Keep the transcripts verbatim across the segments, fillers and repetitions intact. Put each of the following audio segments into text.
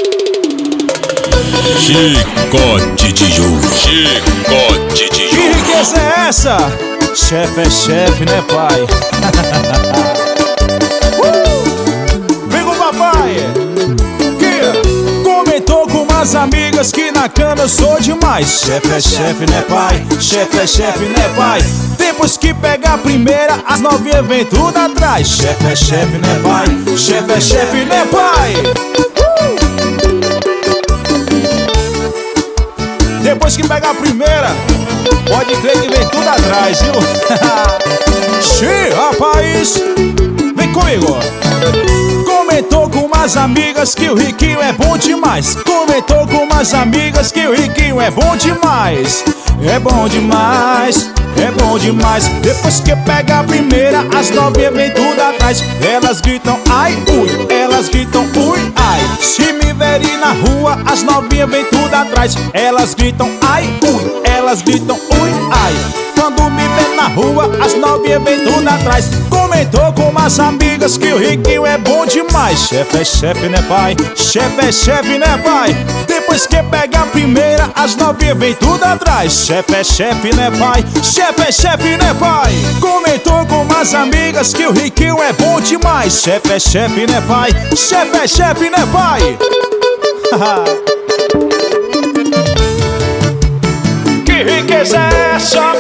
Chicote de ouro, chicote de ouro. Que riqueza é essa? Chefe é chefe, né, pai? uh! Vem com o papai. Que comentou com umas amigas que na cama eu sou demais. Chefe é chefe, né, pai? Chefe é chefe, né, pai? Depois que pega a primeira, as novinhas vem tudo atrás. Chefe é chefe, né, pai? Chefe é chefe, né, pai? Depois que pega a primeira, pode crer que vem tudo atrás, viu? Xi, rapaz, vem comigo. Comentou com umas amigas que o riquinho é bom demais. Comentou com umas amigas que o riquinho é bom demais. É bom demais, é bom demais. Depois que pega a primeira, as novinhas vem tudo atrás. Elas gritam ai, ui, elas gritam ui, ai. Se me verem na rua, as novinhas vem tudo atrás. Elas gritam ai, ui, elas gritam ui, ai. Quando me vê na rua, as novinhas vem tudo atrás. Comentou com umas amigas que o riquinho é bom demais. Chefe é chefe, né, pai? Chefe é chefe, né, pai? Depois que pega a primeira, as novinhas vem tudo atrás. Chefe é chefe, né, pai? Chefe é chefe, né, pai? Comentou com umas amigas que o riquinho é bom demais. Chefe é chefe, né, pai? Chefe é chefe, né, pai? Que riqueza é essa?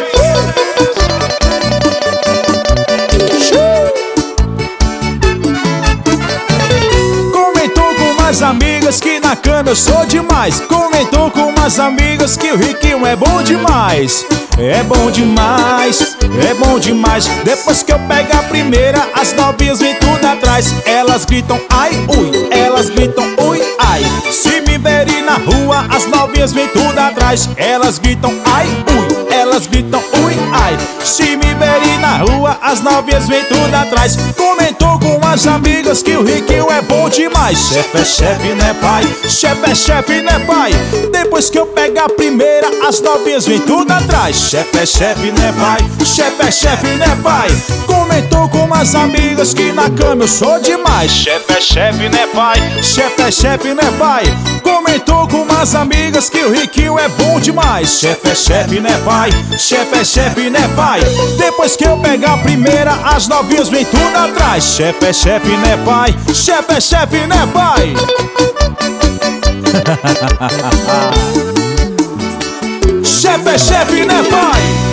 Comentou com umas amigas que na cama eu sou demais. Comentou com umas amigas que o riquinho é bom demais. É bom demais, é bom demais. Depois que eu pego a primeira, as novinhas vem tudo atrás. Elas gritam ai, ui, elas gritam ui, ai. Se me verem na rua, as novinhas vem tudo atrás. Elas gritam ai, ui, elas gritam ui, ai. Se me verem na rua, as novinhas vem tudo atrás. Comentou com umas amigas que o riquinho é bom demais. Chefe é chefe, né, pai? Chefe é chefe, né, pai? Depois que eu pego a primeira, as novinhas vem tudo atrás. Chefe é chefe, né, pai? Chefe é chefe, né, pai? Comentou com umas amigas que na cama eu sou demais. Chefe é chefe, né, pai? Chefe é chefe, né, pai? Comentou com umas amigas que o riquinho é bom demais. Chefe é chefe, né, pai? Chefe é chefe, né, pai? Depois que eu pegar a primeira, as novinhas vem tudo atrás. Chefe é chefe, né, pai? Chefe é chefe, né, pai? Chefe é chefe, né, pai?